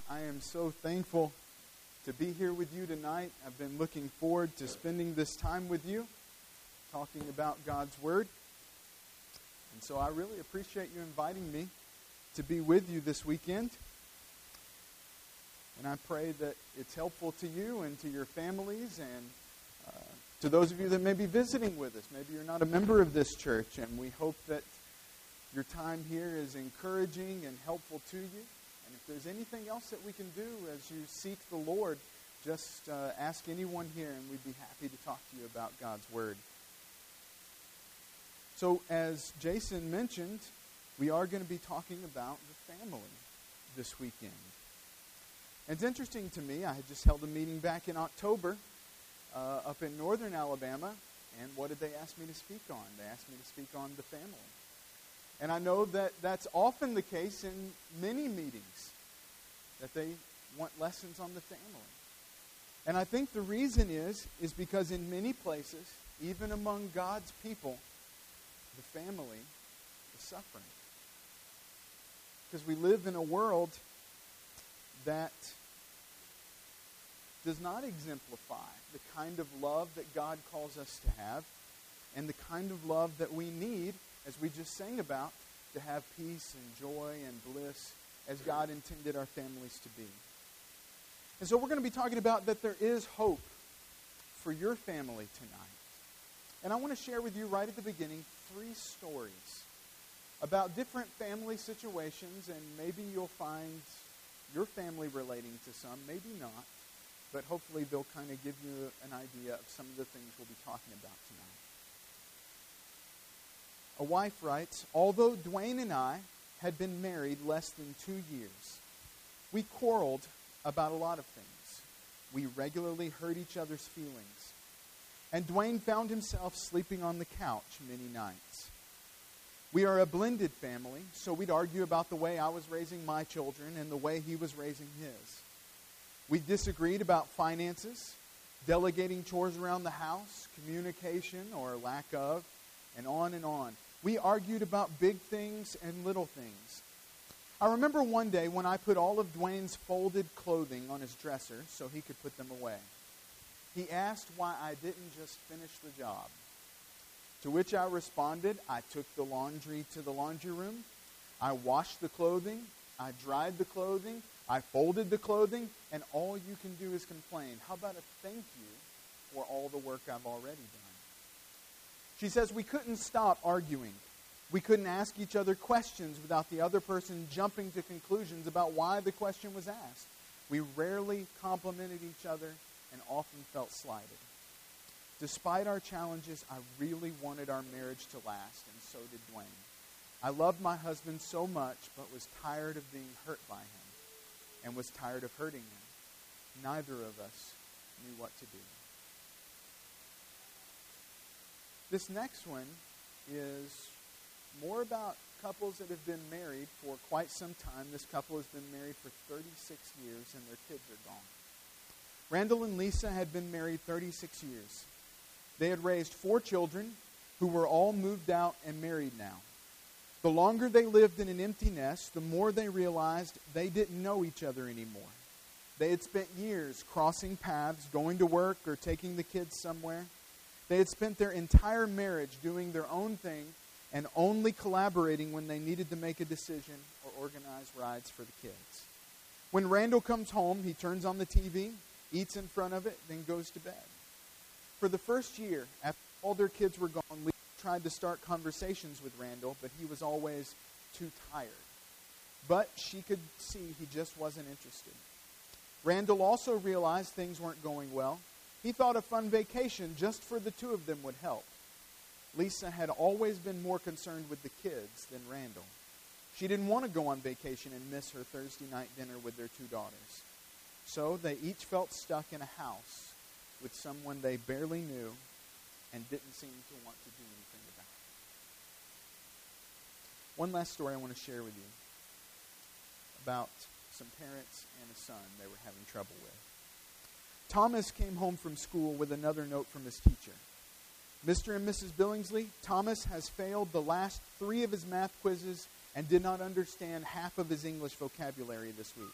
I am so thankful to be here with you tonight. I've been looking forward to spending this time with you, talking about God's Word. And so I really appreciate you inviting me to be with you this weekend. And I pray that it's helpful to you and to your families and to those of you that may be visiting with us. Maybe you're not a member of this church, and we hope that your time here is encouraging and helpful to you. And if there's anything else that we can do as you seek the Lord, just ask anyone here, and we'd be happy to talk to you about God's Word. So, as Jason mentioned, we are going to be talking about the family this weekend. And it's interesting to me, I had just held a meeting back in October up in northern Alabama, and what did they ask me to speak on? They asked me to speak on the family. And I know that that's often the case in many meetings, that they want lessons on the family. And I think the reason is because in many places, even among God's people, the family is suffering. Because we live in a world that does not exemplify the kind of love that God calls us to have and the kind of love that we need, as we just sang about, to have peace and joy and bliss as God intended our families to be. And so we're going to be talking about that there is hope for your family tonight. And I want to share with you right at the beginning 3 stories about different family situations, and maybe you'll find your family relating to some, maybe not, but hopefully they'll kind of give you an idea of some of the things we'll be talking about tonight. A wife writes, although Dwayne and I had been married less than 2 years, we quarreled about a lot of things. We regularly hurt each other's feelings. And Dwayne found himself sleeping on the couch many nights. We are a blended family, so we'd argue about the way I was raising my children and the way he was raising his. We disagreed about finances, delegating chores around the house, communication or lack of, and on and on. We argued about big things and little things. I remember one day when I put all of Dwayne's folded clothing on his dresser so he could put them away. He asked why I didn't just finish the job. To which I responded, I took the laundry to the laundry room, I washed the clothing, I dried the clothing, I folded the clothing, and all you can do is complain. How about a thank you for all the work I've already done? She says we couldn't stop arguing. We couldn't ask each other questions without the other person jumping to conclusions about why the question was asked. We rarely complimented each other and often felt slighted. Despite our challenges, I really wanted our marriage to last, and so did Dwayne. I loved my husband so much, but was tired of being hurt by him and was tired of hurting him. Neither of us knew what to do. This next one is more about couples that have been married for quite some time. This couple has been married for 36 years and their kids are gone. Randall and Lisa had been married 36 years. They had raised 4 children who were all moved out and married now. The longer they lived in an empty nest, the more they realized they didn't know each other anymore. They had spent years crossing paths, going to work or taking the kids somewhere. They had spent their entire marriage doing their own thing and only collaborating when they needed to make a decision or organize rides for the kids. When Randall comes home, he turns on the TV, eats in front of it, then goes to bed. For the first year, after all their kids were gone, Lisa tried to start conversations with Randall, but he was always too tired. But she could see he just wasn't interested. Randall also realized things weren't going well. He thought a fun vacation just for the 2 of them would help. Lisa had always been more concerned with the kids than Randall. She didn't want to go on vacation and miss her Thursday night dinner with their 2 daughters. So they each felt stuck in a house with someone they barely knew and didn't seem to want to do anything about. One last story I want to share with you about some parents and a son they were having trouble with. Thomas came home from school with another note from his teacher. Mr. and Mrs. Billingsley, Thomas has failed the last 3 of his math quizzes and did not understand half of his English vocabulary this week.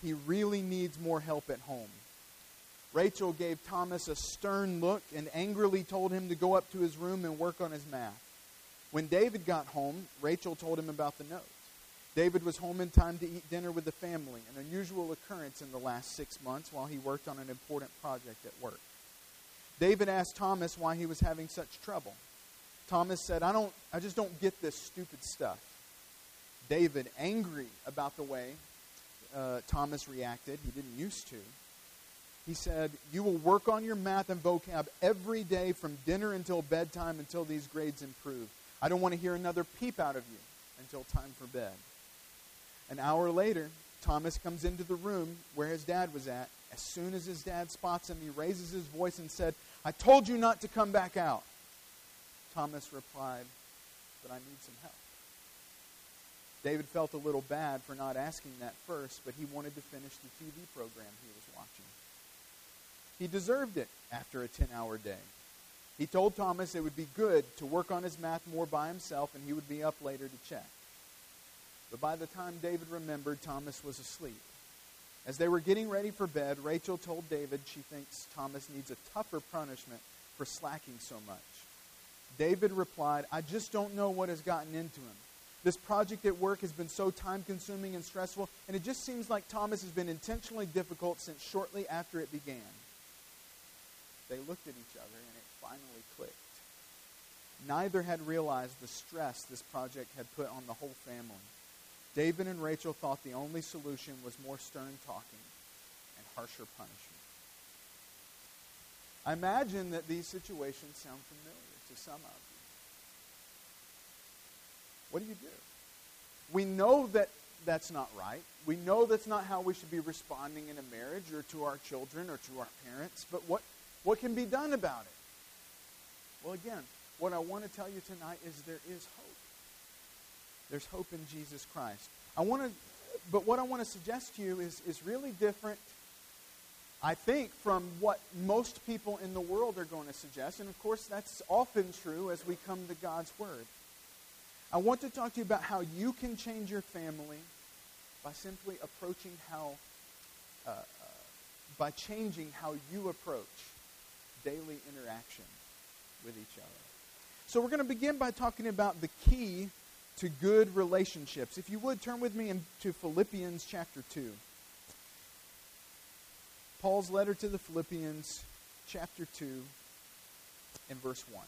he really needs more help at home. Rachel gave Thomas a stern look and angrily told him to go up to his room and work on his math. When David got home, Rachel told him about the note. David was home in time to eat dinner with the family, an unusual occurrence in the last 6 months while he worked on an important project at work. David asked Thomas why he was having such trouble. Thomas said, I just don't get this stupid stuff. David, angry about the way Thomas reacted, he didn't used to, he said, you will work on your math and vocab every day from dinner until bedtime until these grades improve. I don't want to hear another peep out of you until time for bed. An hour later, Thomas comes into the room where his dad was at. As soon as his dad spots him, he raises his voice and said, I told you not to come back out. Thomas replied, but I need some help. David felt a little bad for not asking that first, but he wanted to finish the TV program he was watching. He deserved it after a 10-hour day. He told Thomas it would be good to work on his math more by himself and he would be up later to check. But by the time David remembered, Thomas was asleep. As they were getting ready for bed, Rachel told David she thinks Thomas needs a tougher punishment for slacking so much. David replied, I just don't know what has gotten into him. This project at work has been so time-consuming and stressful, and it just seems like Thomas has been intentionally difficult since shortly after it began. They looked at each other, and it finally clicked. Neither had realized the stress this project had put on the whole family. David and Rachel thought the only solution was more stern talking and harsher punishment. I imagine that these situations sound familiar to some of you. What do you do? We know that that's not right. We know that's not how we should be responding in a marriage or to our children or to our parents. But what can be done about it? Well, again, what I want to tell you tonight is there is hope. There's hope in Jesus Christ. But what I want to suggest to you is really different, I think, from what most people in the world are going to suggest. And of course, that's often true as we come to God's Word. I want to talk to you about how you can change your family by simply by changing how you approach daily interaction with each other. So we're going to begin by talking about the key to good relationships. If you would, turn with me into Philippians chapter 2. Paul's letter to the Philippians chapter 2 and verse 1.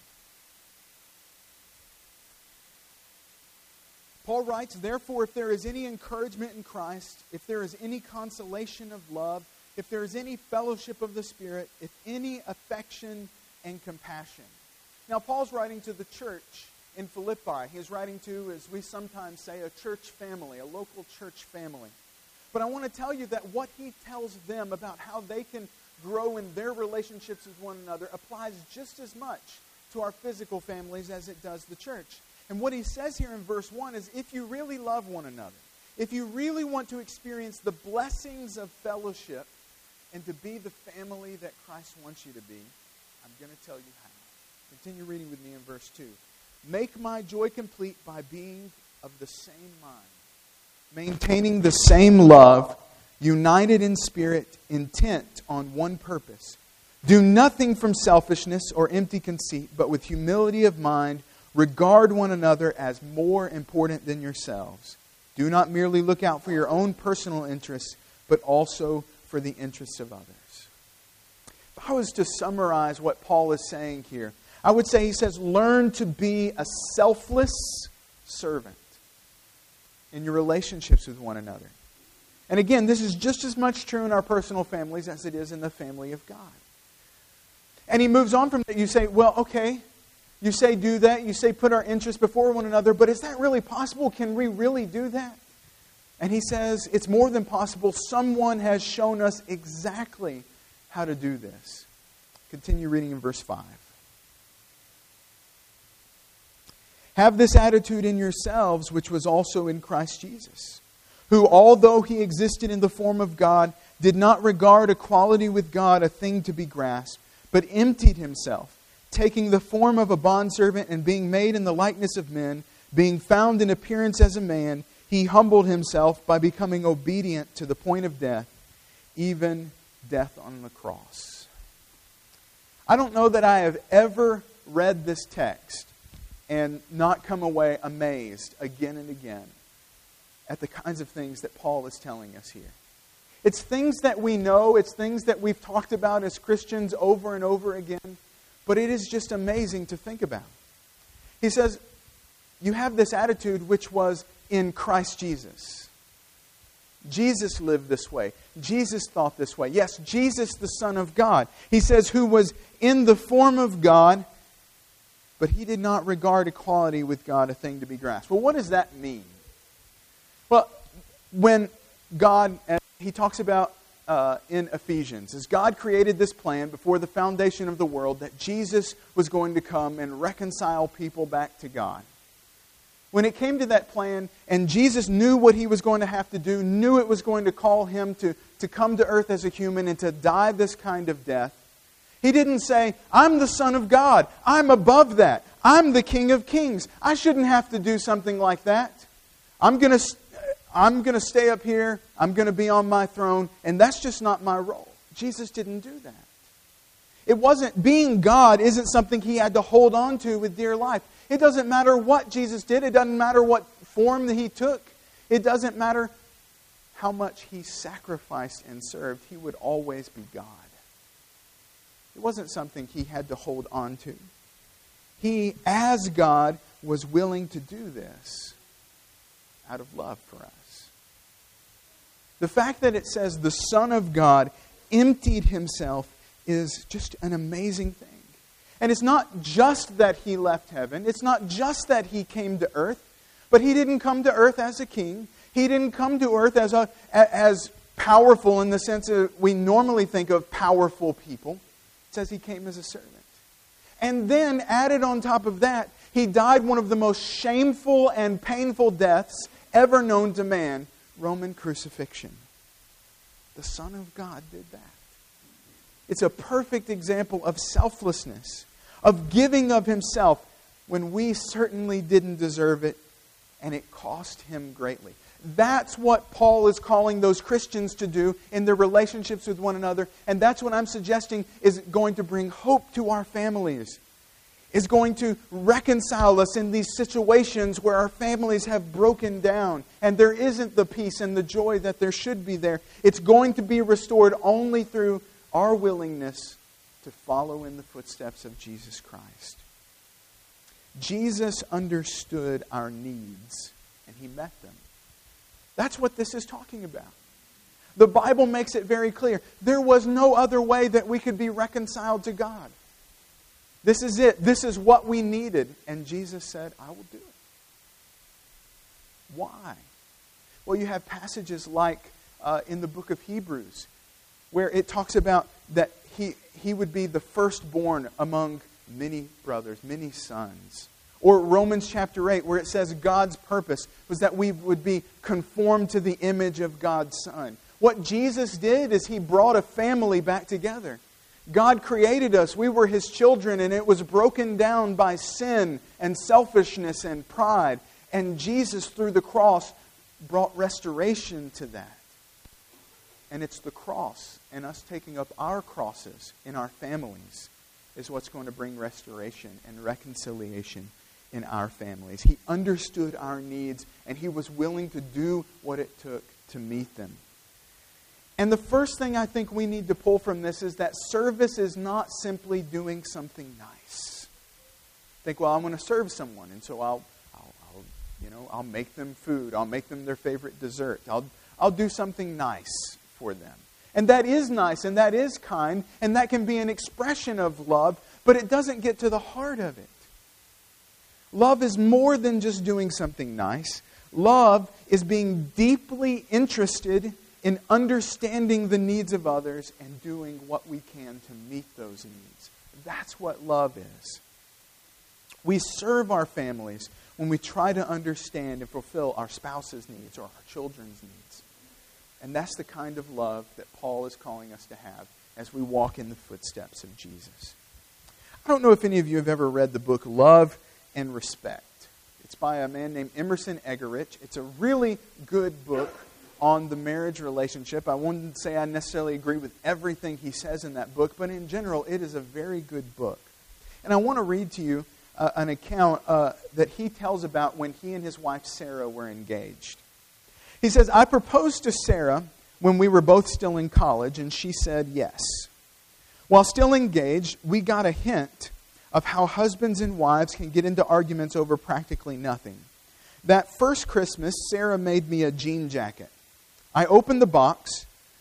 Paul writes, therefore, if there is any encouragement in Christ, if there is any consolation of love, if there is any fellowship of the Spirit, if any affection and compassion. Now, Paul's writing to the church in Philippi. He's writing to, as we sometimes say, a church family, a local church family. But I want to tell you that what he tells them about how they can grow in their relationships with one another applies just as much to our physical families as it does the church. And what he says here in verse 1 is, if you really love one another, if you really want to experience the blessings of fellowship and to be the family that Christ wants you to be, I'm going to tell you how. Continue reading with me in verse 2. Make my joy complete by being of the same mind, maintaining the same love, united in spirit, intent on one purpose. Do nothing from selfishness or empty conceit, but with humility of mind, regard one another as more important than yourselves. Do not merely look out for your own personal interests, but also for the interests of others. If I was to summarize what Paul is saying here, I would say he says, learn to be a selfless servant in your relationships with one another. And again, this is just as much true in our personal families as it is in the family of God. And he moves on from that. You say, well, okay, you say do that. You say put our interests before one another. But is that really possible? Can we really do that? And he says, it's more than possible. Someone has shown us exactly how to do this. Continue reading in verse 5. Have this attitude in yourselves, which was also in Christ Jesus, who, although he existed in the form of God, did not regard equality with God a thing to be grasped, but emptied himself, taking the form of a bondservant and being made in the likeness of men, being found in appearance as a man, He humbled himself by becoming obedient to the point of death, even death on the cross. I don't know that I have ever read this text and not come away amazed again and again at the kinds of things that Paul is telling us here. It's things that we know, it's things that we've talked about as Christians over and over again, but it is just amazing to think about. He says, you have this attitude which was in Christ Jesus. Jesus lived this way. Jesus thought this way. Yes, Jesus, the Son of God. He says, who was in the form of God, but he did not regard equality with God a thing to be grasped. Well, what does that mean? Well, when God, as he talks about in Ephesians, as God created this plan before the foundation of the world, that Jesus was going to come and reconcile people back to God. When it came to that plan, and Jesus knew what he was going to have to do, knew it was going to call him to come to earth as a human and to die this kind of death, he didn't say, I'm the Son of God. I'm above that. I'm the King of Kings. I shouldn't have to do something like that. I'm going to stay up here. I'm going to be on my throne. And that's just not my role. Jesus didn't do that. It wasn't, being God isn't something he had to hold on to with dear life. It doesn't matter what Jesus did. It doesn't matter what form that he took. It doesn't matter how much he sacrificed and served. He would always be God. It wasn't something he had to hold on to. He, as God, was willing to do this out of love for us. The fact that it says the Son of God emptied himself is just an amazing thing. And it's not just that he left heaven. It's not just that he came to earth. But he didn't come to earth as a king. He didn't come to earth as powerful in the sense that we normally think of powerful people. It says he came as a servant. And then added on top of that, he died one of the most shameful and painful deaths ever known to man, Roman crucifixion. The Son of God did that. It's a perfect example of selflessness, of giving of himself when we certainly didn't deserve it, and it cost him greatly. That's what Paul is calling those Christians to do in their relationships with one another, and that's what I'm suggesting is going to bring hope to our families, is going to reconcile us in these situations where our families have broken down and there isn't the peace and the joy that there should be there. It's going to be restored only through our willingness to follow in the footsteps of Jesus Christ. Jesus understood our needs, and he met them. That's what this is talking about. The Bible makes it very clear. There was no other way that we could be reconciled to God. This is it. This is what we needed. And Jesus said, I will do it. Why? Well, you have passages like in the book of Hebrews, where it talks about that he would be the firstborn among many brothers, many sons. Or Romans chapter 8, where it says God's purpose was that we would be conformed to the image of God's Son. What Jesus did is he brought a family back together. God created us. We were his children, and it was broken down by sin and selfishness and pride. And Jesus, through the cross, brought restoration to that. And it's the cross and us taking up our crosses in our families is what's going to bring restoration and reconciliation in our families. He understood our needs, and he was willing to do what it took to meet them. And the first thing I think we need to pull from this is that service is not simply doing something nice. Think, well, I'm going to serve someone, and so I'll make them food. I'll make them their favorite dessert. I'll do something nice for them. And that is nice, and that is kind, and that can be an expression of love, but it doesn't get to the heart of it. Love is more than just doing something nice. Love is being deeply interested in understanding the needs of others and doing what we can to meet those needs. That's what love is. We serve our families when we try to understand and fulfill our spouse's needs or our children's needs. And that's the kind of love that Paul is calling us to have as we walk in the footsteps of Jesus. I don't know if any of you have ever read the book Love and Respect. It's by a man named Emerson Eggerichs. It's a really good book on the marriage relationship. I wouldn't say I necessarily agree with everything he says in that book, but in general, it is a very good book. And I want to read to you an account that he tells about when he and his wife Sarah were engaged. He says, "I proposed to Sarah when we were both still in college, and she said yes. While still engaged, we got a hint of how husbands and wives can get into arguments over practically nothing. That first Christmas, Sarah made me a jean jacket. I opened the box,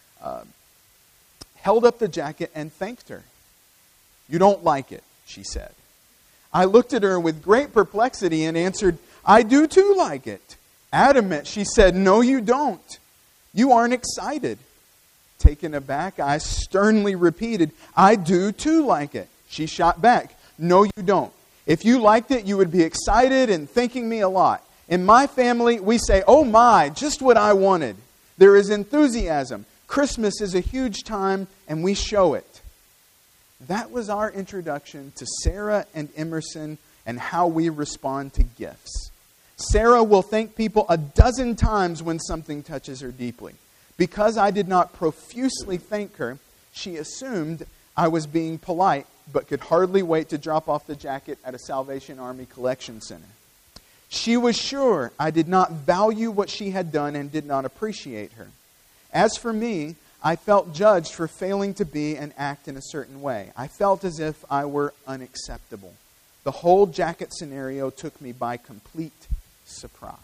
held up the jacket, and thanked her. 'You don't like it,' she said. I looked at her with great perplexity and answered, 'I do too like it.' Adamant, she said, 'No, you don't. You aren't excited.' Taken aback, I sternly repeated, 'I do too like it.' She shot back, 'No, you don't. If you liked it, you would be excited and thanking me a lot. In my family, we say, 'Oh my, just what I wanted.' There is enthusiasm. Christmas is a huge time, and we show it." That was our introduction to Sarah and Emerson and how we respond to gifts. Sarah will thank people a dozen times when something touches her deeply. Because I did not profusely thank her, she assumed I was being polite, but could hardly wait to drop off the jacket at a Salvation Army collection center. She was sure I did not value what she had done and did not appreciate her. As for me, I felt judged for failing to be and act in a certain way. I felt as if I were unacceptable. The whole jacket scenario took me by complete surprise."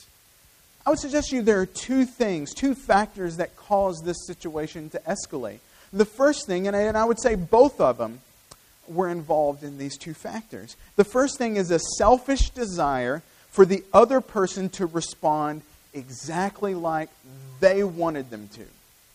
I would suggest to you there are two factors that cause this situation to escalate. The first thing, and I would say both of them were involved in these two factors. The first thing is a selfish desire for the other person to respond exactly like they wanted them to.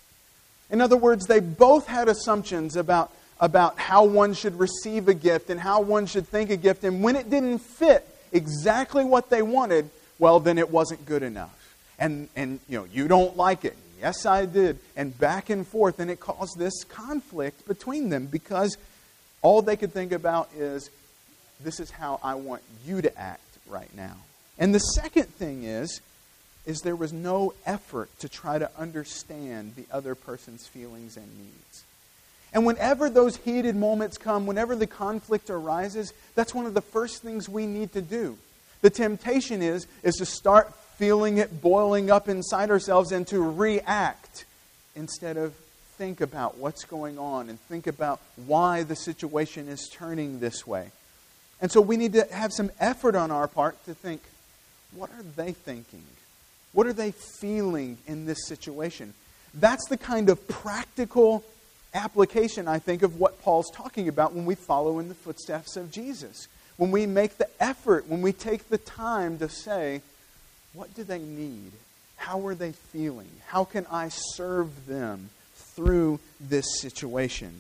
In other words, they both had assumptions about how one should receive a gift and how one should think a gift. And when it didn't fit exactly what they wanted, well, then it wasn't good enough. And you don't like it. Yes, I did. And back and forth. And it caused this conflict between them because all they could think about is, this is how I want you to act right now. And the second thing is there was no effort to try to understand the other person's feelings and needs. And whenever those heated moments come, whenever the conflict arises, that's one of the first things we need to do. The temptation is to start feeling it boiling up inside ourselves and to react instead of think about what's going on and think about why the situation is turning this way. And so we need to have some effort on our part to think, what are they thinking? What are they feeling in this situation? That's the kind of practical application, I think, of what Paul's talking about when we follow in the footsteps of Jesus. When we make the effort, when we take the time to say, what do they need? How are they feeling? How can I serve them through this situation?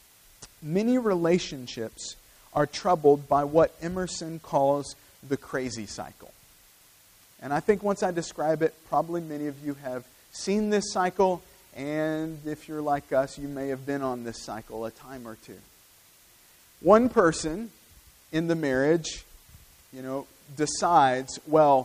Many relationships are troubled by what Emerson calls the crazy cycle. And I think once I describe it, probably many of you have seen this cycle, and if you're like us, you may have been on this cycle a time or two. One person in the marriage, decides, well,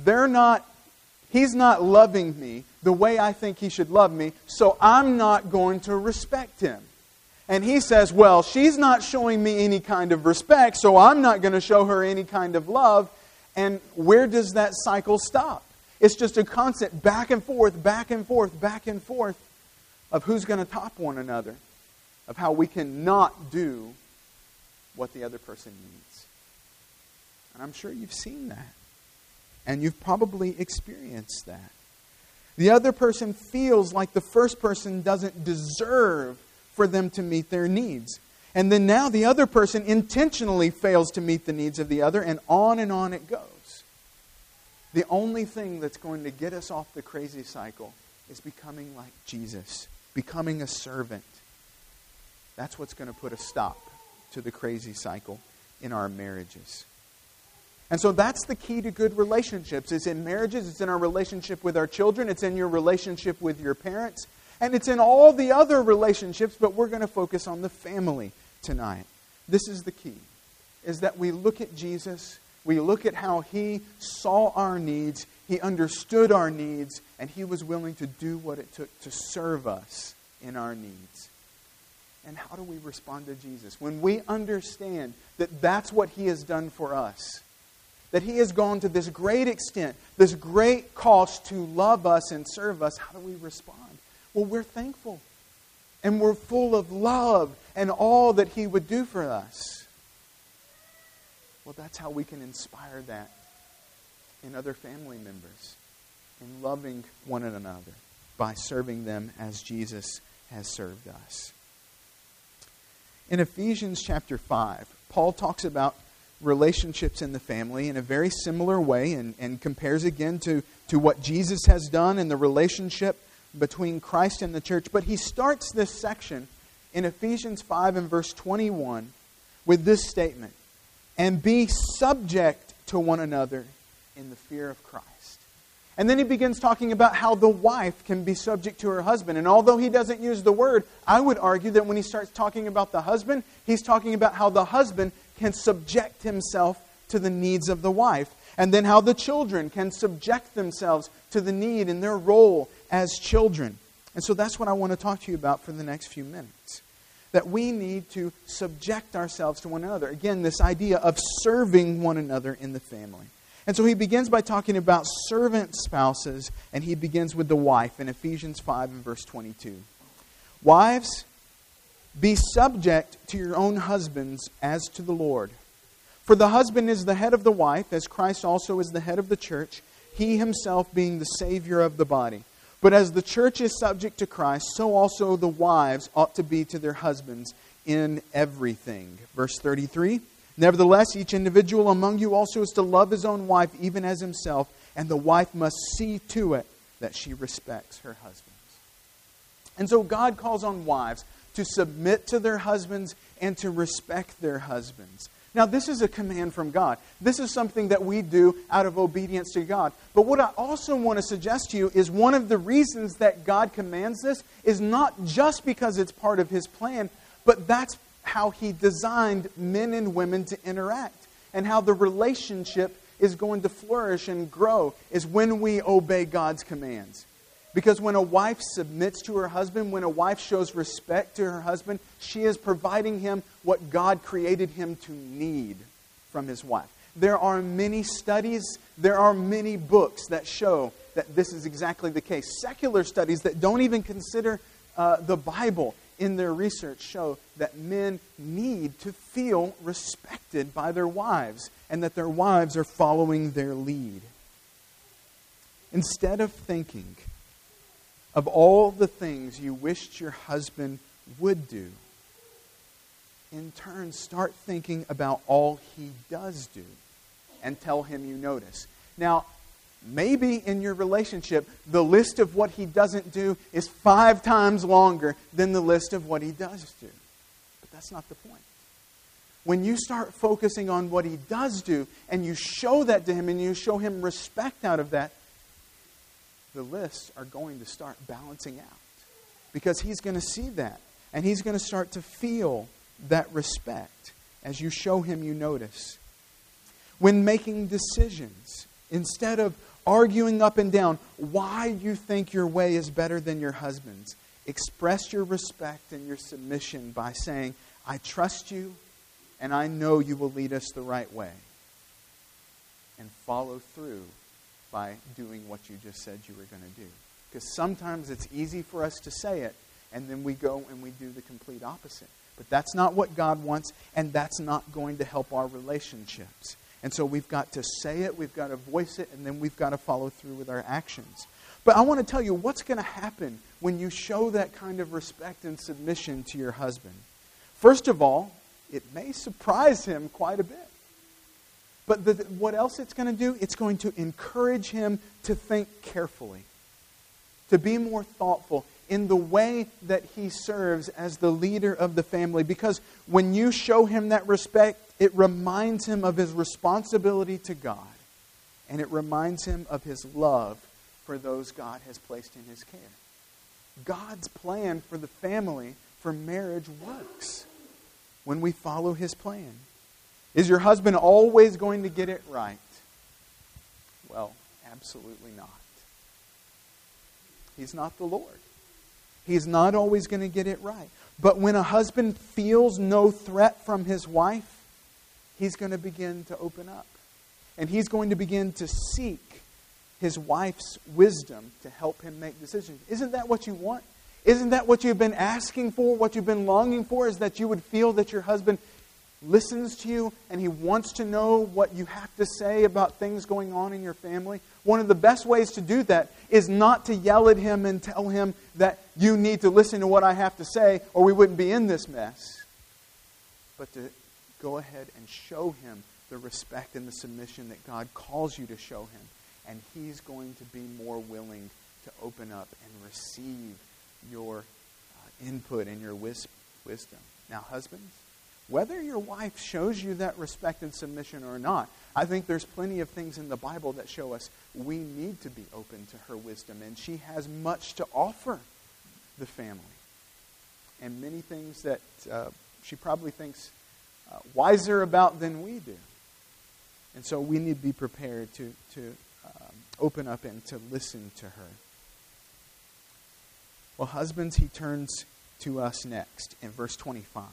he's not loving me the way I think he should love me, so I'm not going to respect him. And he says, well, she's not showing me any kind of respect, so I'm not going to show her any kind of love. And where does that cycle stop? It's just a constant back and forth, back and forth, back and forth of who's going to top one another, of how we can not do what the other person needs. And I'm sure you've seen that. And you've probably experienced that. The other person feels like the first person doesn't deserve for them to meet their needs. And then now the other person intentionally fails to meet the needs of the other, and on it goes. The only thing that's going to get us off the crazy cycle is becoming like Jesus, becoming a servant. That's what's going to put a stop to the crazy cycle in our marriages. And so that's the key to good relationships. It's in marriages, it's in our relationship with our children, it's in your relationship with your parents, and it's in all the other relationships, but we're going to focus on the family tonight. This is the key, is that we look at Jesus We look at how He saw our needs, He understood our needs, and He was willing to do what it took to serve us in our needs. And how do we respond to Jesus? When we understand that that's what He has done for us, that He has gone to this great extent, this great cost to love us and serve us, how do we respond? Well, we're thankful. And we're full of love and all that He would do for us. Well, that's how we can inspire that in other family members, in loving one another, by serving them as Jesus has served us. In Ephesians chapter 5, Paul talks about relationships in the family in a very similar way and compares again to what Jesus has done in the relationship between Christ and the church. But he starts this section in Ephesians 5 and verse 21 with this statement, "And be subject to one another in the fear of Christ." And then he begins talking about how the wife can be subject to her husband. And although he doesn't use the word, I would argue that when he starts talking about the husband, he's talking about how the husband can subject himself to the needs of the wife. And then how the children can subject themselves to the need in their role as children. And so that's what I want to talk to you about for the next few minutes. That we need to subject ourselves to one another. Again, this idea of serving one another in the family. And so he begins by talking about servant spouses, and he begins with the wife in Ephesians 5 and verse 22. "Wives, be subject to your own husbands as to the Lord. For the husband is the head of the wife, as Christ also is the head of the church, He Himself being the Savior of the body. But as the church is subject to Christ, so also the wives ought to be to their husbands in everything." Verse 33, "Nevertheless, each individual among you also is to love his own wife even as himself, and the wife must see to it that she respects her husbands." And so God calls on wives to submit to their husbands and to respect their husbands. Now, this is a command from God. This is something that we do out of obedience to God. But what I also want to suggest to you is one of the reasons that God commands this is not just because it's part of His plan, but that's how He designed men and women to interact, and how the relationship is going to flourish and grow is when we obey God's commands. Because when a wife submits to her husband, when a wife shows respect to her husband, she is providing him what God created him to need from his wife. There are many studies, there are many books that show that this is exactly the case. Secular studies that don't even consider the Bible in their research show that men need to feel respected by their wives and that their wives are following their lead. Instead of thinking of all the things you wished your husband would do, in turn, start thinking about all he does do and tell him you notice. Now, maybe in your relationship, the list of what he doesn't do is 5 times longer than the list of what he does do. But that's not the point. When you start focusing on what he does do, and you show that to him, and you show him respect out of that, the lists are going to start balancing out. Because he's going to see that. And he's going to start to feel that respect as you show him you notice. When making decisions, instead of arguing up and down why you think your way is better than your husband's, express your respect and your submission by saying, "I trust you and I know you will lead us the right way." And follow through by doing what you just said you were going to do. Because sometimes it's easy for us to say it, and then we go and we do the complete opposite. But that's not what God wants, and that's not going to help our relationships. And so we've got to say it, we've got to voice it, and then we've got to follow through with our actions. But I want to tell you what's going to happen when you show that kind of respect and submission to your husband. First of all, it may surprise him quite a bit. But what else it's going to do? It's going to encourage him to think carefully, to be more thoughtful in the way that he serves as the leader of the family. Because when you show him that respect, it reminds him of his responsibility to God. And it reminds him of his love for those God has placed in his care. God's plan for the family, for marriage, works when we follow his plan. Is your husband always going to get it right? Well, absolutely not. He's not the Lord. He's not always going to get it right. But when a husband feels no threat from his wife, he's going to begin to open up. And he's going to begin to seek his wife's wisdom to help him make decisions. Isn't that what you want? Isn't that what you've been asking for, what you've been longing for, is that you would feel that your husband listens to you and he wants to know what you have to say about things going on in your family? One of the best ways to do that is not to yell at him and tell him that you need to listen to what I have to say or we wouldn't be in this mess. But to go ahead and show him the respect and the submission that God calls you to show him. And he's going to be more willing to open up and receive your input and your wisdom. Now, husbands, whether your wife shows you that respect and submission or not, I think there's plenty of things in the Bible that show us we need to be open to her wisdom. And she has much to offer the family. And many things that she probably thinks wiser about than we do. And so we need to be prepared to open up and to listen to her. Well, husbands, he turns to us next in verse 25.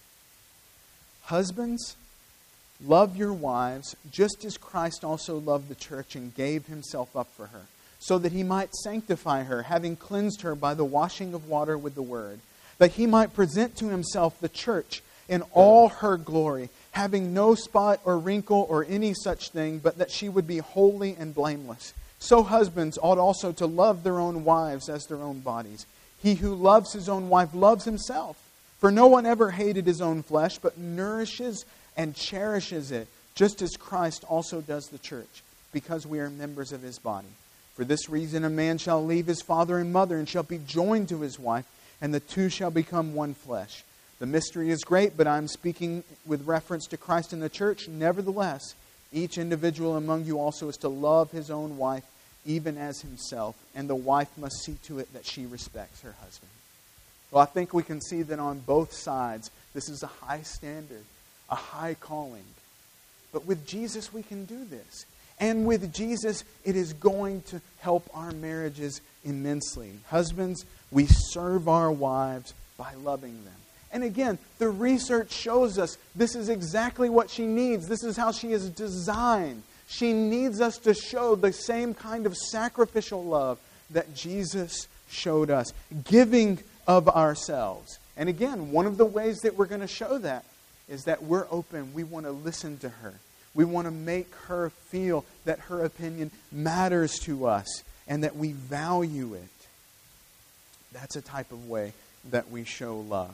Husbands, love your wives just as Christ also loved the church and gave himself up for her, so that he might sanctify her, having cleansed her by the washing of water with the word, that he might present to himself the church in all her glory, having no spot or wrinkle or any such thing, but that she would be holy and blameless. So husbands ought also to love their own wives as their own bodies. He who loves his own wife loves himself. For no one ever hated his own flesh, but nourishes and cherishes it, just as Christ also does the church, because we are members of his body. For this reason a man shall leave his father and mother, and shall be joined to his wife, and the two shall become one flesh. The mystery is great, but I'm speaking with reference to Christ and the church. Nevertheless, each individual among you also is to love his own wife, even as himself, and the wife must see to it that she respects her husband. Well, I think we can see that on both sides, this is a high standard, a high calling. But with Jesus, we can do this. And with Jesus, it is going to help our marriages immensely. Husbands, we serve our wives by loving them. And again, the research shows us this is exactly what she needs. This is how she is designed. She needs us to show the same kind of sacrificial love that Jesus showed us, giving of ourselves. And again, one of the ways that we're going to show that is that we're open. We want to listen to her. We want to make her feel that her opinion matters to us and that we value it. That's a type of way that we show love.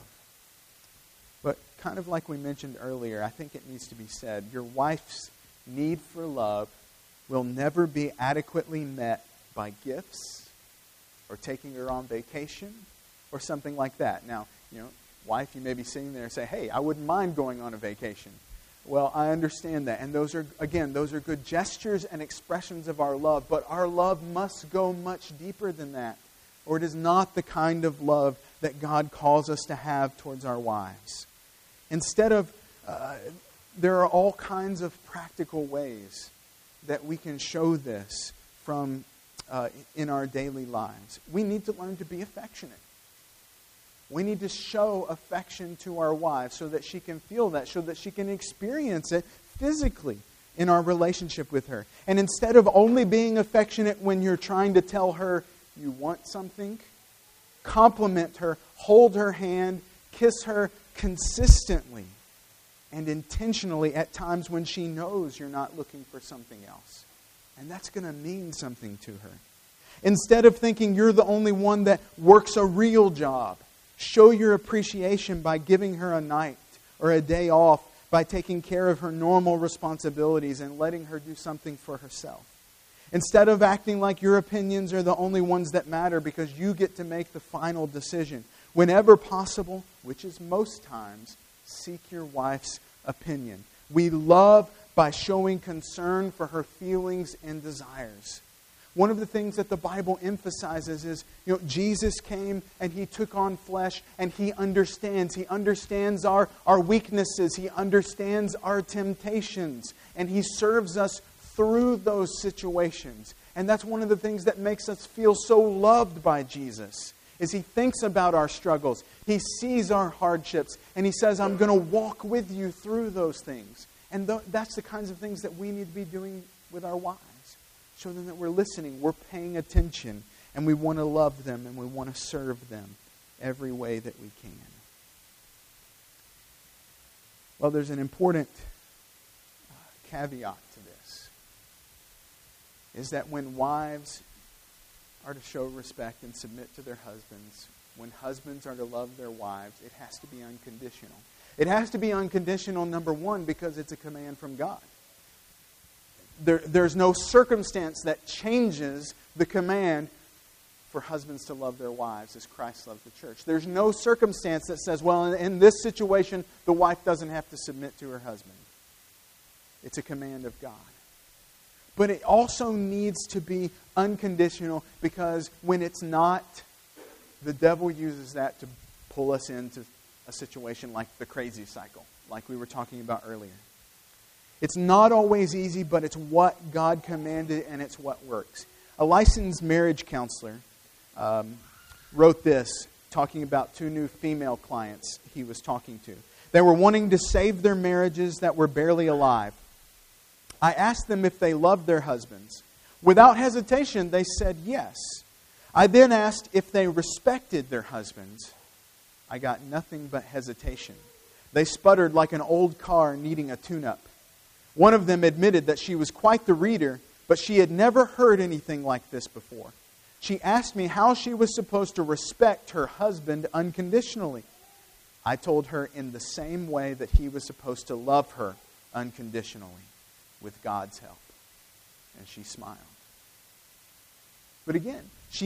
But kind of like we mentioned earlier, I think it needs to be said, your wife's need for love will never be adequately met by gifts or taking her on vacation or something like that. Now, wife, you may be sitting there and say, hey, I wouldn't mind going on a vacation. Well, I understand that. And those are good gestures and expressions of our love. But our love must go much deeper than that. Or it is not the kind of love that God calls us to have towards our wives. Instead of, there are all kinds of practical ways that we can show this from in our daily lives. We need to learn to be affectionate. We need to show affection to our wives so that she can feel that, so that she can experience it physically in our relationship with her. And instead of only being affectionate when you're trying to tell her you want something, compliment her, hold her hand, kiss her consistently and intentionally at times when she knows you're not looking for something else. And that's going to mean something to her. Instead of thinking you're the only one that works a real job, show your appreciation by giving her a night or a day off, by taking care of her normal responsibilities and letting her do something for herself. Instead of acting like your opinions are the only ones that matter because you get to make the final decision, whenever possible, which is most times, seek your wife's opinion. We love by showing concern for her feelings and desires. One of the things that the Bible emphasizes is, Jesus came and He took on flesh and He understands. He understands our weaknesses. He understands our temptations. And He serves us through those situations. And that's one of the things that makes us feel so loved by Jesus, is He thinks about our struggles. He sees our hardships. And He says, I'm going to walk with you through those things. And that's the kinds of things that we need to be doing with our wives. Show them that we're listening, we're paying attention, and we want to love them and we want to serve them every way that we can. Well, there's an important caveat to this, is that when wives are to show respect and submit to their husbands, when husbands are to love their wives, it has to be unconditional. It has to be unconditional, number one, because it's a command from God. There's no circumstance that changes the command for husbands to love their wives as Christ loved the church. There's no circumstance that says, well, in this situation, the wife doesn't have to submit to her husband. It's a command of God. But it also needs to be unconditional, because when it's not, the devil uses that to pull us into a situation like the crazy cycle, like we were talking about earlier. It's not always easy, but it's what God commanded and it's what works. A licensed marriage counselor wrote this, talking about two new female clients he was talking to. They were wanting to save their marriages that were barely alive. I asked them if they loved their husbands. Without hesitation, they said yes. I then asked if they respected their husbands. I got nothing but hesitation. They sputtered like an old car needing a tune-up. One of them admitted that she was quite the reader, but she had never heard anything like this before. She asked me how she was supposed to respect her husband unconditionally. I told her in the same way that he was supposed to love her unconditionally, with God's help. And she smiled. But again,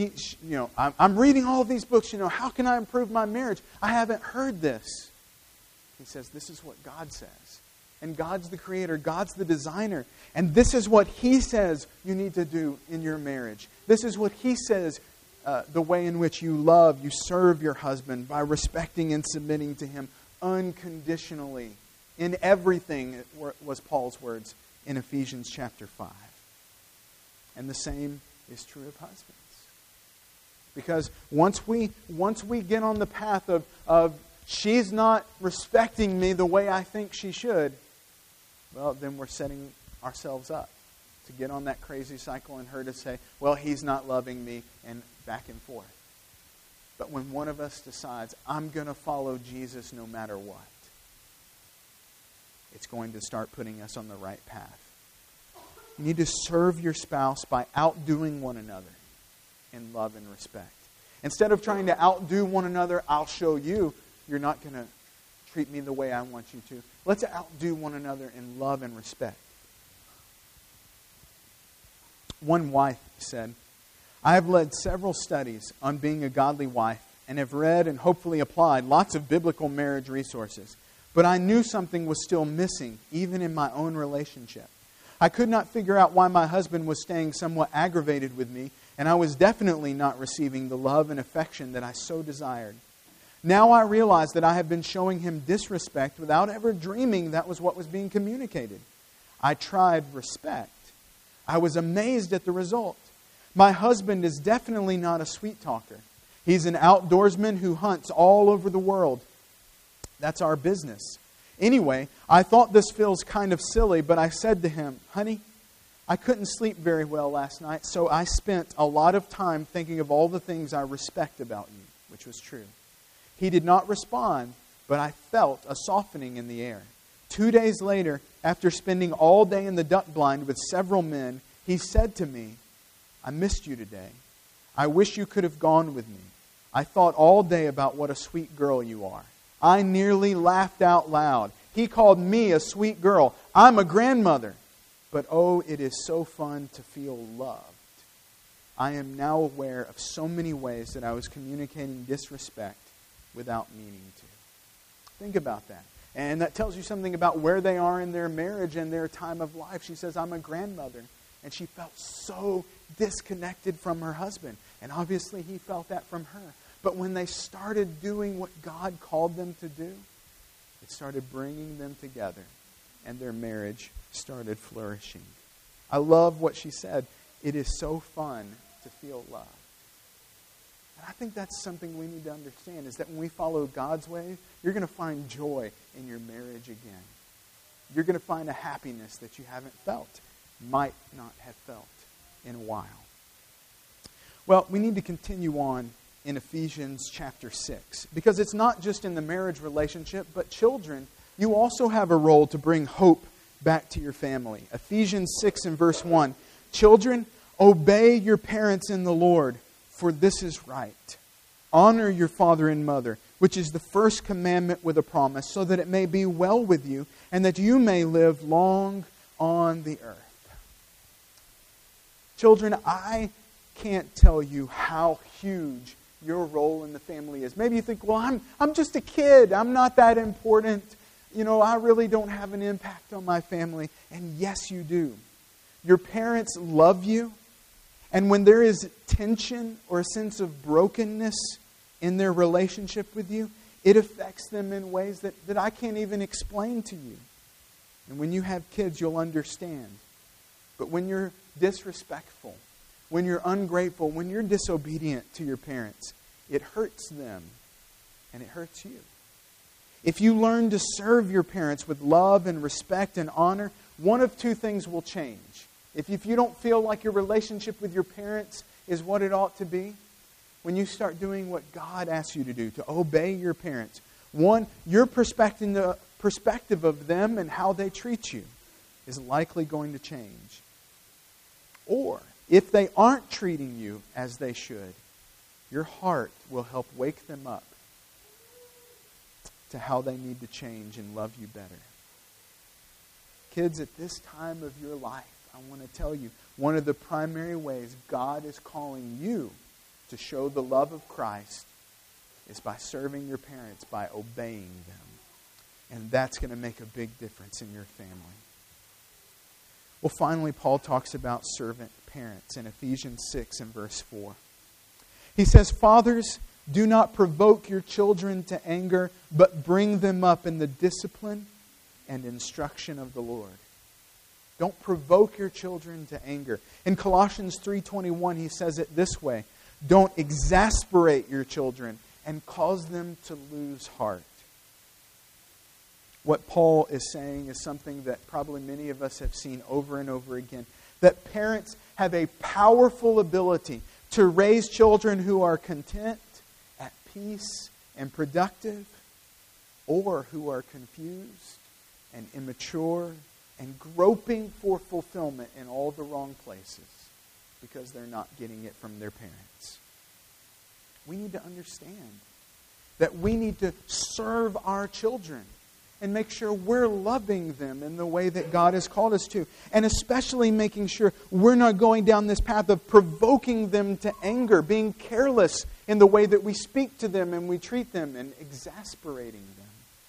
I'm reading all of these books, how can I improve my marriage? I haven't heard this. He says, this is what God says. And God's the creator. God's the designer. And this is what He says you need to do in your marriage. This is what He says, the way in which you love, you serve your husband by respecting and submitting to him unconditionally. In everything, was Paul's words in Ephesians chapter 5. And the same is true of husbands. Because once we get on the path of she's not respecting me the way I think she should, well, then we're setting ourselves up to get on that crazy cycle and her to say, well, he's not loving me, and back and forth. But when one of us decides, I'm going to follow Jesus no matter what, it's going to start putting us on the right path. You need to serve your spouse by outdoing one another in love and respect. Instead of trying to outdo one another, I'll show you, you're not going to treat me the way I want you to. Let's outdo one another in love and respect. One wife said, I have led several studies on being a godly wife and have read and hopefully applied lots of biblical marriage resources. But I knew something was still missing, even in my own relationship. I could not figure out why my husband was staying somewhat aggravated with me, and I was definitely not receiving the love and affection that I so desired. Now I realize that I have been showing him disrespect without ever dreaming that was what was being communicated. I tried respect. I was amazed at the result. My husband is definitely not a sweet talker. He's an outdoorsman who hunts all over the world. That's our business. Anyway, I thought this feels kind of silly, but I said to him, honey, I couldn't sleep very well last night, so I spent a lot of time thinking of all the things I respect about you, which was true. He did not respond, but I felt a softening in the air. 2 days later, after spending all day in the duck blind with several men, he said to me, I missed you today. I wish you could have gone with me. I thought all day about what a sweet girl you are. I nearly laughed out loud. He called me a sweet girl. I'm a grandmother. But oh, it is so fun to feel loved. I am now aware of so many ways that I was communicating disrespect without meaning to. Think about that. And that tells you something about where they are in their marriage and their time of life. She says, I'm a grandmother. And she felt so disconnected from her husband. And obviously he felt that from her. But when they started doing what God called them to do, it started bringing them together. And their marriage started flourishing. I love what she said. It is so fun to feel love. And I think that's something we need to understand, is that when we follow God's way, you're going to find joy in your marriage again. You're going to find a happiness that you haven't felt, might not have felt in a while. Well, we need to continue on in Ephesians chapter 6, because it's not just in the marriage relationship, but children, you also have a role to bring hope back to your family. Ephesians 6 and verse 1, children, obey your parents in the Lord, for this is right. Honor your father and mother, which is the first commandment with a promise, so that it may be well with you, and that you may live long on the earth. Children, I can't tell you how huge your role in the family is. Maybe you think, well, I'm just a kid. I'm not that important. I really don't have an impact on my family. And yes, you do. Your parents love you. And when there is tension or a sense of brokenness in their relationship with you, it affects them in ways that I can't even explain to you. And when you have kids, you'll understand. But when you're disrespectful, when you're ungrateful, when you're disobedient to your parents, it hurts them and it hurts you. If you learn to serve your parents with love and respect and honor, one of two things will change. If you don't feel like your relationship with your parents is what it ought to be, when you start doing what God asks you to do, to obey your parents, one, your perspective of them and how they treat you is likely going to change. Or, if they aren't treating you as they should, your heart will help wake them up to how they need to change and love you better. Kids, at this time of your life, I want to tell you, one of the primary ways God is calling you to show the love of Christ is by serving your parents, by obeying them. And that's going to make a big difference in your family. Well, finally, Paul talks about servant parents in Ephesians 6 and verse 4. He says, fathers, do not provoke your children to anger, but bring them up in the discipline and instruction of the Lord. Don't provoke your children to anger. In Colossians 3:21, he says it this way, don't exasperate your children and cause them to lose heart. What Paul is saying is something that probably many of us have seen over and over again, that parents have a powerful ability to raise children who are content, at peace, and productive, or who are confused and immature and groping for fulfillment in all the wrong places because they're not getting it from their parents. We need to understand that we need to serve our children and make sure we're loving them in the way that God has called us to. And especially making sure we're not going down this path of provoking them to anger, being careless in the way that we speak to them and we treat them, and exasperating them.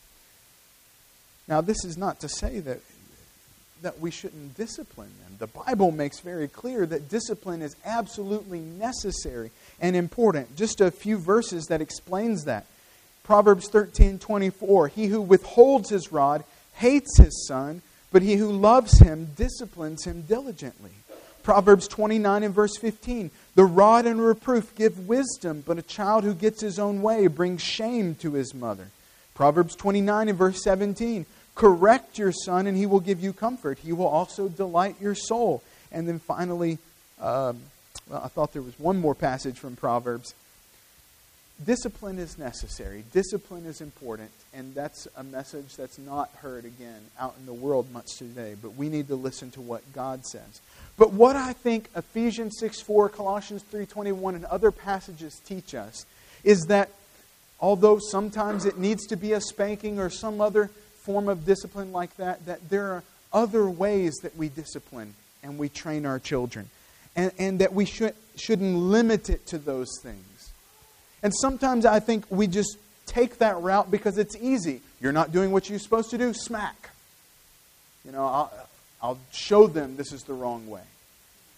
Now, this is not to say that we shouldn't discipline them. The Bible makes very clear that discipline is absolutely necessary and important. Just a few verses that explains that. Proverbs 13:24, he who withholds his rod hates his son, but he who loves him disciplines him diligently. Proverbs 29 and verse 15, the rod and reproof give wisdom, but a child who gets his own way brings shame to his mother. Proverbs 29 and verse 17, correct your son and he will give you comfort. He will also delight your soul. And then finally, I thought there was one more passage from Proverbs. Discipline is necessary. Discipline is important. And that's a message that's not heard again out in the world much today. But we need to listen to what God says. But what I think Ephesians 6:4, Colossians 3:21, and other passages teach us is that although sometimes it needs to be a spanking or some other form of discipline like that, that there are other ways that we discipline and we train our children. And that we shouldn't limit it to those things. And sometimes I think we just take that route because it's easy. You're not doing what you're supposed to do, smack. I'll show them this is the wrong way.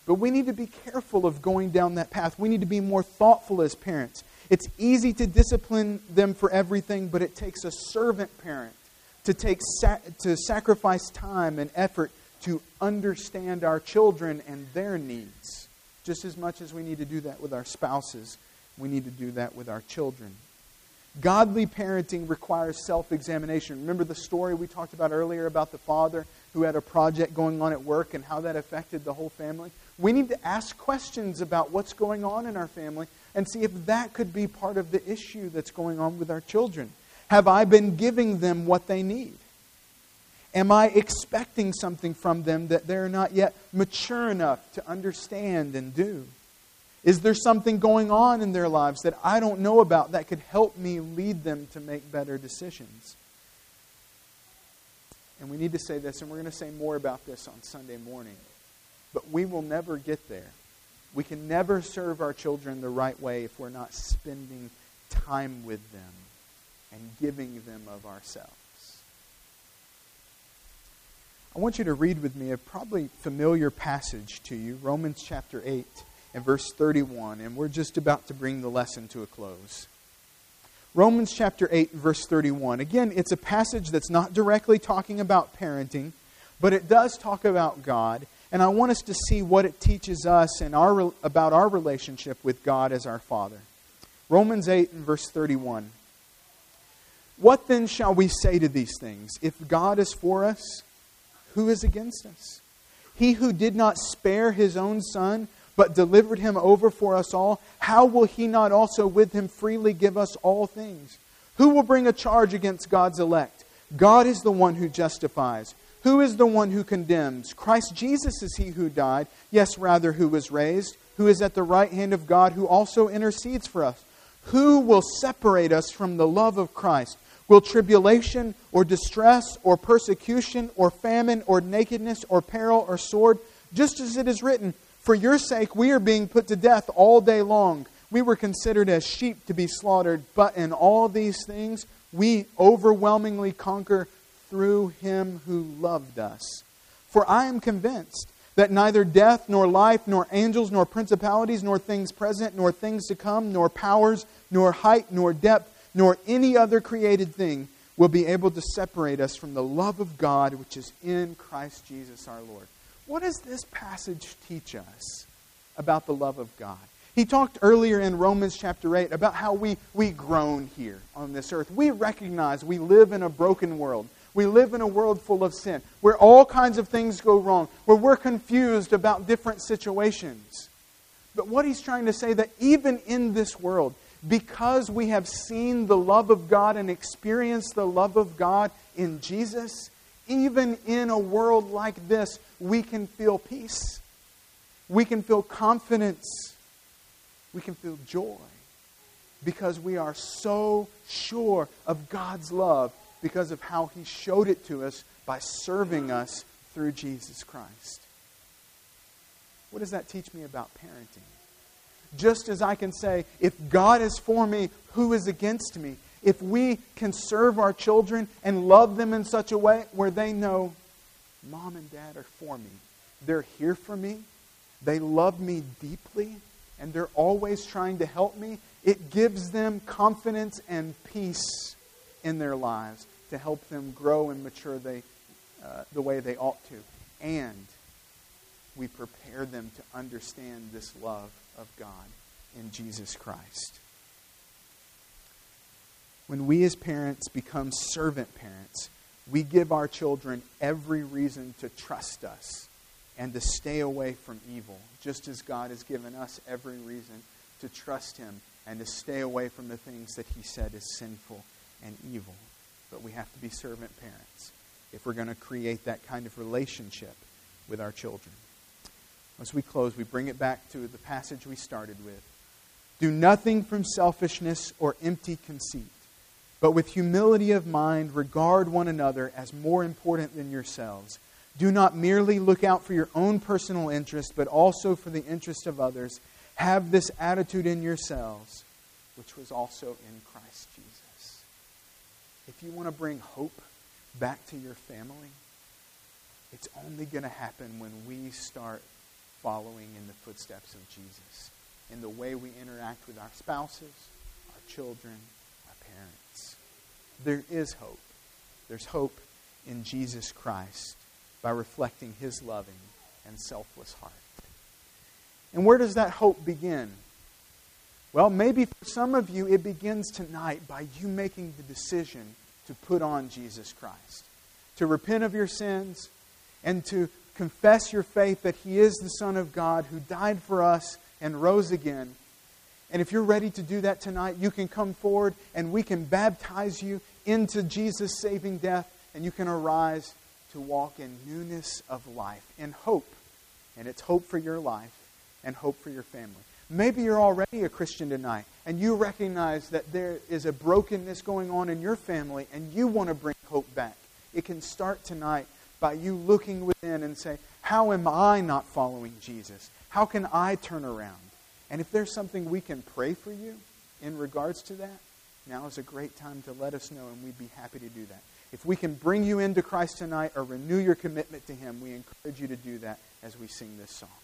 But we need to be careful of going down that path. We need to be more thoughtful as parents. It's easy to discipline them for everything, but it takes a servant parent to sacrifice time and effort to understand our children and their needs. Just as much as we need to do that with our spouses, we need to do that with our children. Godly parenting requires self-examination. Remember the story we talked about earlier about the father who had a project going on at work and how that affected the whole family? We need to ask questions about what's going on in our family and see if that could be part of the issue that's going on with our children. Have I been giving them what they need? Am I expecting something from them that they're not yet mature enough to understand and do? Is there something going on in their lives that I don't know about that could help me lead them to make better decisions? And we need to say this, and we're going to say more about this on Sunday morning. But we will never get there. We can never serve our children the right way if we're not spending time with them and giving them of ourselves. I want you to read with me a probably familiar passage to you, Romans chapter 8 and verse 31, and we're just about to bring the lesson to a close. Romans chapter 8, verse 31. Again, it's a passage that's not directly talking about parenting, but it does talk about God, and I want us to see what it teaches us and about our relationship with God as our Father. Romans 8 and verse 31. What then shall we say to these things? If God is for us, who is against us? He who did not spare His own Son, but delivered Him over for us all, how will He not also with Him freely give us all things? Who will bring a charge against God's elect? God is the one who justifies. Who is the one who condemns? Christ Jesus is He who died, yes, rather, who was raised, who is at the right hand of God, who also intercedes for us. Who will separate us from the love of Christ? Will tribulation or distress or persecution or famine or nakedness or peril or sword? Just as it is written, for your sake we are being put to death all day long. We were considered as sheep to be slaughtered, but in all these things we overwhelmingly conquer through Him who loved us. For I am convinced that neither death, nor life, nor angels, nor principalities, nor things present, nor things to come, nor powers, nor height, nor depth, nor any other created thing will be able to separate us from the love of God which is in Christ Jesus our Lord. What does this passage teach us about the love of God? He talked earlier in Romans chapter 8 about how we groan here on this earth. We recognize we live in a broken world. We live in a world full of sin, where all kinds of things go wrong, where we're confused about different situations. But what he's trying to say that even in this world, because we have seen the love of God and experienced the love of God in Jesus, even in a world like this, we can feel peace. We can feel confidence. We can feel joy. Because we are so sure of God's love because of how He showed it to us by serving us through Jesus Christ. What does that teach me about parenting? Just as I can say, if God is for me, who is against me? If we can serve our children and love them in such a way where they know Mom and Dad are for me. They're here for me. They love me deeply. And they're always trying to help me. It gives them confidence and peace in their lives to help them grow and mature the way they ought to. And we prepare them to understand this love of God in Jesus Christ. When we as parents become servant parents, we give our children every reason to trust us and to stay away from evil, just as God has given us every reason to trust Him and to stay away from the things that He said is sinful and evil. But we have to be servant parents if we're going to create that kind of relationship with our children. As we close, we bring it back to the passage we started with. Do nothing from selfishness or empty conceit, but with humility of mind regard one another as more important than yourselves. Do not merely look out for your own personal interest, but also for the interest of others. Have this attitude in yourselves, which was also in Christ Jesus. If you want to bring hope back to your family, it's only going to happen when we start following in the footsteps of Jesus, in the way we interact with our spouses, our children, our parents. There is hope. There's hope in Jesus Christ by reflecting His loving and selfless heart. And where does that hope begin? Well, maybe for some of you, it begins tonight by you making the decision to put on Jesus Christ, to repent of your sins, and to confess your faith that He is the Son of God who died for us and rose again. And if you're ready to do that tonight, you can come forward and we can baptize you into Jesus' saving death, and you can arise to walk in newness of life, in hope. And it's hope for your life and hope for your family. Maybe you're already a Christian tonight and you recognize that there is a brokenness going on in your family and you want to bring hope back. It can start tonight by you looking within and say, how am I not following Jesus? How can I turn around? And if there's something we can pray for you in regards to that, now is a great time to let us know, and we'd be happy to do that. If we can bring you into Christ tonight or renew your commitment to Him, we encourage you to do that as we sing this song.